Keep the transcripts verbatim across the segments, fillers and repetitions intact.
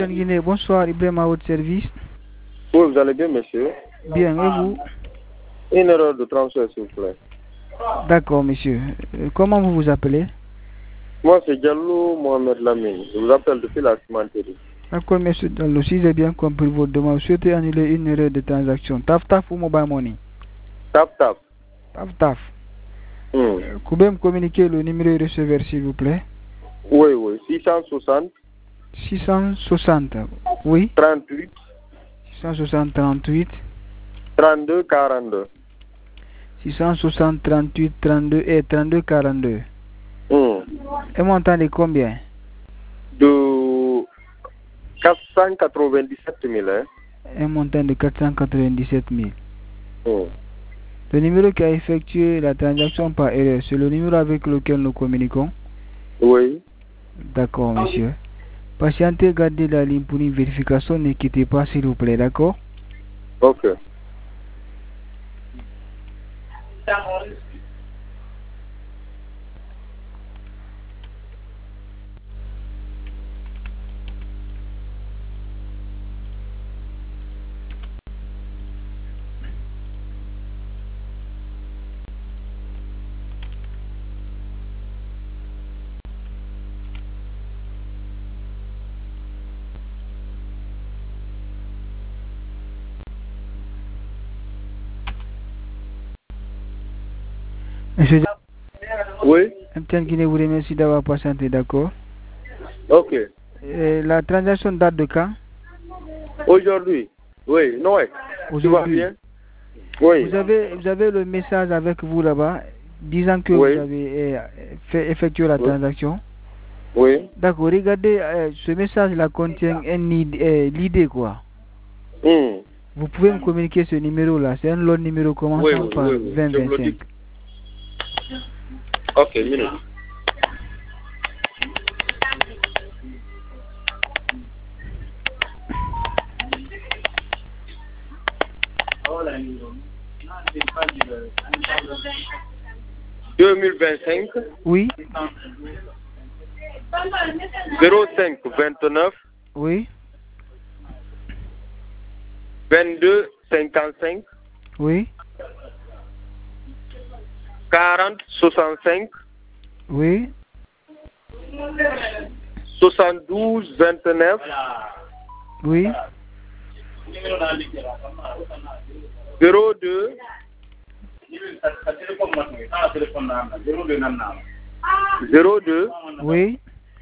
Guinée, bonsoir, Ibrahim à votre service. Oui, vous allez bien, monsieur? Bien, et vous? Une erreur de transfert, s'il vous plaît. D'accord, monsieur. Euh, comment vous vous appelez? Moi, c'est Diallo Mohamed Lamine. Je vous appelle depuis la cimenterie. D'accord, monsieur Diallo. Si j'ai bien compris votre demande, vous souhaitez annuler une erreur de transaction. Taf Taf ou Mobile Money? Tap, tap. Taf Taf. Hmm. Euh, Pouvez-vous me communiquer le numéro de receveur, s'il vous plaît? Oui, oui. six cent soixante. six cent soixante. Oui. trente-huit. six cent soixante trente-huit. trente-deux quarante-deux. six cent soixante trente-huit trente-deux et trente-deux quarante-deux. Hmm. Un montant de combien? De quatre cent quatre-vingt-dix-sept mille. Hein? Un montant de quatre cent quatre-vingt-dix-sept mille. Hmm. Le numéro qui a effectué la transaction par erreur, c'est le numéro avec lequel nous communiquons? Oui. D'accord, monsieur. Patientez, gardez la ligne pour une vérification. Ne quittez pas, s'il vous plaît, d'accord? Ok. Monsieur, Oui. M T N Guinée vous remercie d'avoir patienté, d'accord? Ok. Et la transaction date de quand? Aujourd'hui. Oui. Noël. Tu vas Aujourd'hui. bien? Oui. Vous avez, vous avez le message avec vous là-bas disant que Oui. vous avez euh, fait effectuer la Oui. transaction? Oui. D'accord, regardez, euh, ce message-là contient un euh, l'idée quoi. Hmm. Vous pouvez me communiquer ce numéro-là. C'est un long numéro commençant Oui, oui, par oui, oui. vingt Je vous le vingt-cinq. dis. Ok, minute. deux mille vingt-cinq. Oui. zéro cinq vingt-neuf. Oui. vingt-deux cinquante-cinq. Oui. quarante soixante-cinq. Oui. soixante-douze vingt-neuf. Oui. zéro deux. zéro deux. Oui.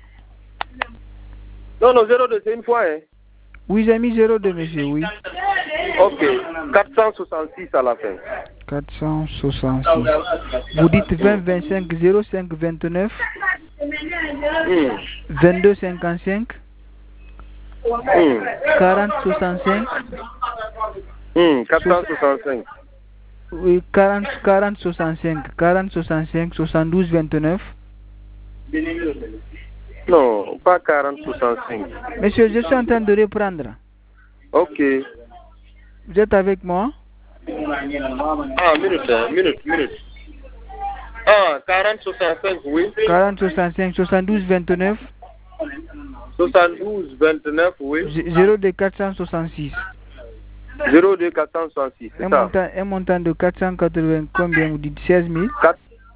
Non, non, zéro deux, c'est une fois, hein. Oui, j'ai mis zéro deux, monsieur, oui. Ok, quatre cent soixante-six à la fin. quatre cent soixante-six. Vous dites vingt vingt-cinq zéro cinq vingt-neuf. Hmm. vingt-deux cinquante-cinq. Hmm. quarante soixante-cinq. Hmm, quatre cent soixante-cinq. Oui, quarante, quarante soixante-cinq. quarante soixante-cinq, soixante-douze vingt-neuf. Non, pas quarante soixante-cinq. Monsieur, je suis en train de reprendre. Ok. Vous êtes avec moi? Ah, minute, hein, minute, minute. Ah, quarante soixante-cinq, oui. quarante soixante-cinq, soixante-douze vingt-neuf. soixante-douze vingt-neuf, oui. zéro deux quatre cent soixante-six. zéro deux quatre cent soixante-six, c'est Un ça. montant, un montant de quatre cent quatre-vingts, combien vous dites? seize mille? quatre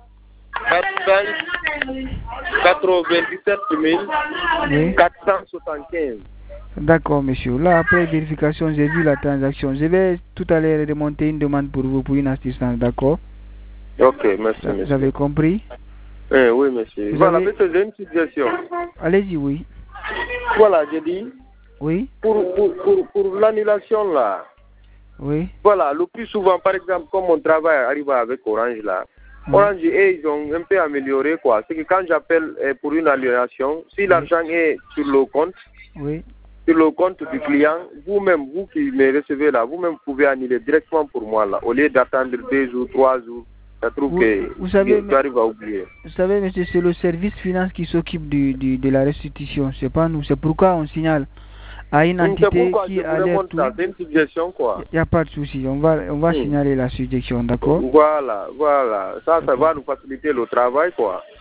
cent quatre-vingt-dix-sept mille Oui. quatre cent soixante-quinze. D'accord, monsieur. Là, après vérification, j'ai vu la transaction. Je vais tout à l'heure remonter une demande pour vous pour une assistance, d'accord? Ok, merci, Vous monsieur. avez compris? Eh, oui, monsieur. Vous Voilà, avez... monsieur, j'ai une suggestion. Allez-y, oui. Voilà, j'ai dit, Oui. pour, pour, pour, pour l'annulation, là, Oui. voilà, le plus souvent, par exemple, comme mon travail arrive avec Orange, là, Oui. Orange, et ils ont un peu amélioré, quoi. C'est que quand j'appelle eh, pour une annulation, si l'argent est sur le compte, Oui. sur le compte du client, vous-même, vous qui me recevez là, vous-même pouvez annuler directement pour moi, là, au lieu d'attendre deux jours, trois jours. Ça trouve Vous, que vous savez, tu arrives à oublier. Vous savez, monsieur, c'est le service finance qui s'occupe du, du, de la restitution. C'est pas nous. C'est pourquoi on signale à une C'est entité pourquoi qui je vous alerte remonte tout. ça, c'est une suggestion, quoi. Il n'y a pas de souci. On va, on va Hmm. signaler la suggestion, d'accord? Voilà, voilà. Ça, ça va nous faciliter le travail, quoi.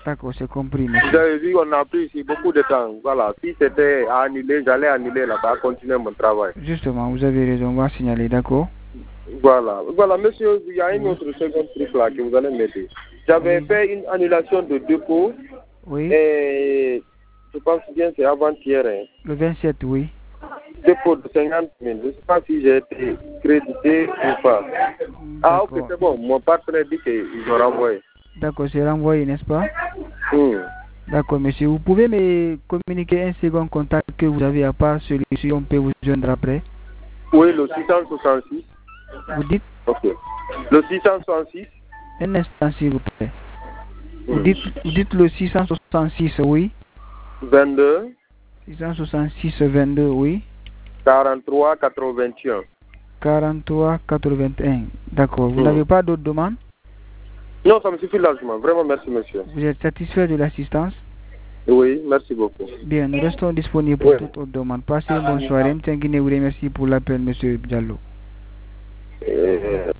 D'accord, c'est compris, Vous monsieur. avez vu, on a pris ici beaucoup de temps. Voilà, si c'était à annuler, j'allais annuler là-bas, continuer mon travail. Justement, vous avez raison, on va signaler, d'accord? Voilà, voilà, monsieur, il y a une autre seconde truc là que vous allez m'aider. J'avais Oui. fait une annulation de dépôt. Oui. Et je pense bien que c'est avant-hier. Hein. Le vingt-sept, oui. Dépôt de cinquante mille. Je ne sais pas si j'ai été crédité ou pas. Ah, ok, c'est bon. Mon partenaire dit qu'ils ont renvoyé. D'accord, c'est renvoyé, n'est-ce pas? Hmm. D'accord, monsieur. Vous pouvez me communiquer un second contact que vous avez à part celui-ci, on peut vous joindre après? Oui, le six cent soixante-six. Vous dites? Ok. Le six cent soixante-six. Un instant, s'il vous plaît. Hmm. Vous, dites, vous dites le six cent soixante-six, oui. vingt-deux. six cent soixante-six, vingt-deux, oui. quarante-trois quatre-vingt-un. quarante-trois quatre-vingt-un. D'accord. Vous Hmm. n'avez pas d'autres demandes? Non, ça me suffit largement. Vraiment, merci, monsieur. Vous êtes satisfait de l'assistance? Oui, merci beaucoup. Bien, nous restons disponibles pour Oui. toute autre demande. Passez une bonne soirée. M. Tanguine vous remercie pour l'appel, monsieur Diallo. Euh...